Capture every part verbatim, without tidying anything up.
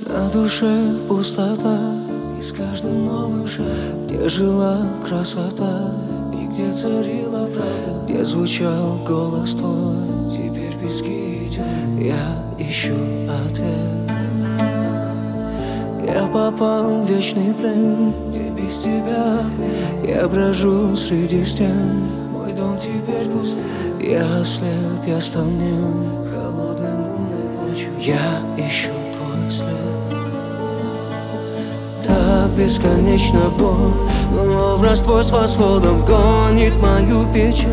На душе пустота, и с каждым новым шагом, где жила красота и где царила правда, где звучал голос твой, теперь пески и тьмы. Я ищу ответ. Я попал в вечный плен, где без тебя я брожу среди стен. Мой дом теперь пуст, я ослеп, я стал нем. Холодной лунной ночью я ищу твой след. Так бесконечно боль, но образ твой с восходом гонит мою печаль.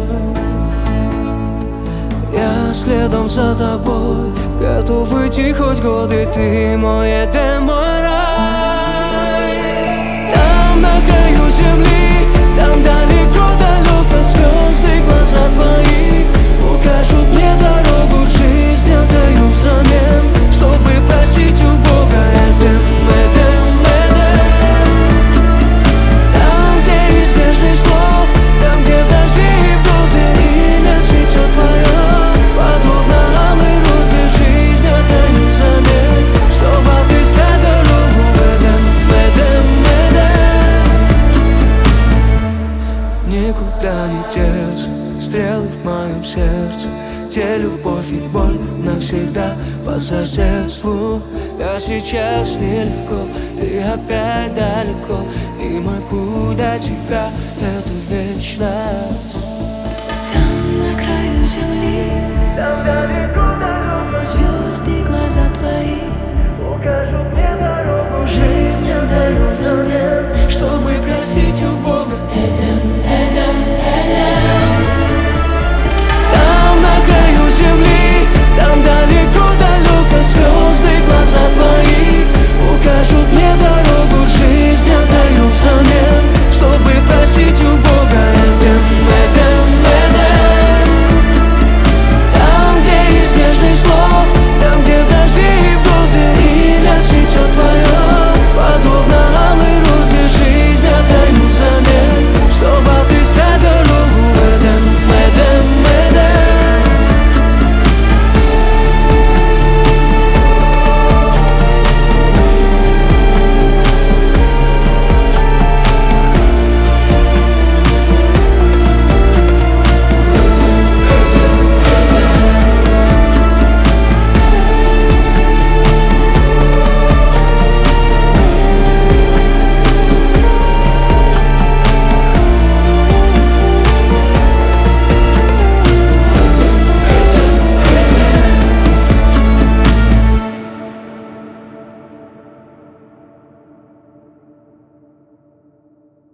Я следом за тобой, готов выйти хоть годы. Ты мой Эдем, мой рай. Там на краю земли, там далеко-далеко звезды, глаза твои укажут мне дорогу. Жизнь отдаю взамен, чтобы просить у Бога. Эдем, Эдем, Эдем. Там, где неизбежный слов, там, где в дожди и в грозы имя цветет твое. Подобно алой розы, жизнь отдаю взамен, чтобы отыскать дорогу. Эдем, Эдем, Эдем. Никуда не деться стрелы в моем сердце, где любовь и боль навсегда по соседству. Да сейчас нелегко, ты опять далеко, и мой путь до тебя — это вечность. Там на краю земли, там далеко-далеко звезды, глаза твои укажут мне дорогу. жизнь отдаю взамен, Чтобы просить у Бога.